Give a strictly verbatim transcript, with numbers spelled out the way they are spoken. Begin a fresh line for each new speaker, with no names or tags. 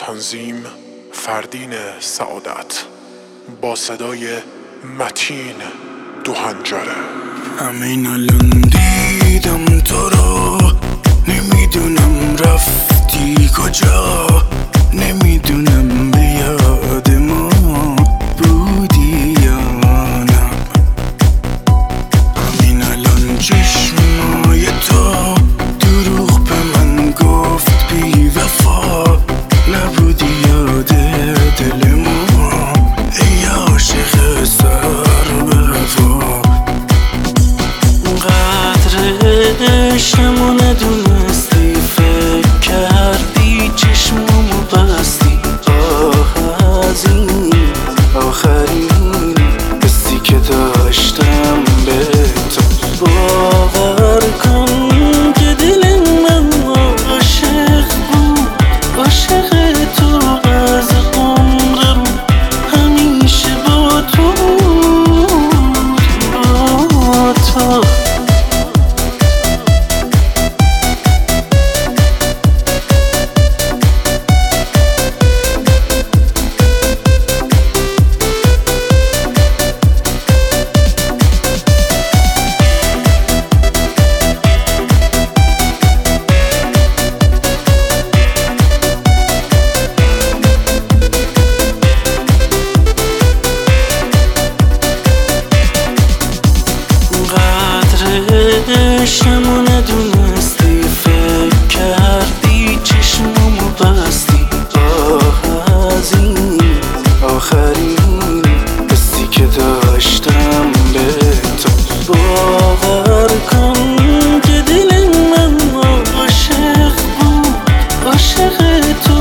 تنظیم فردین سعادت با صدای متین دوهنجره.
همین الان دیدم تو رو، نمیدونم رفتی کجا، نمیدونم به یاد ما بودی یا نه. همین الان چشمای تو دروغ به من گفت بی وفا، نبودی یاد دل ما ای عاشق سر به هوا. قدر عشقمو ندونستی، فکر کردی چشممو بستی. آه از این آخرین حسی که داشتم به تو. باور کن که دل من عاشق بود، عاشق تو از عمرم همیشه با تو با تو. عشقمو ندونستی، فکر کردی چشممو بستی. آه از این آخرین حسی که داشتم به تو. باور کن که دل من عاشق بود، عاشق تو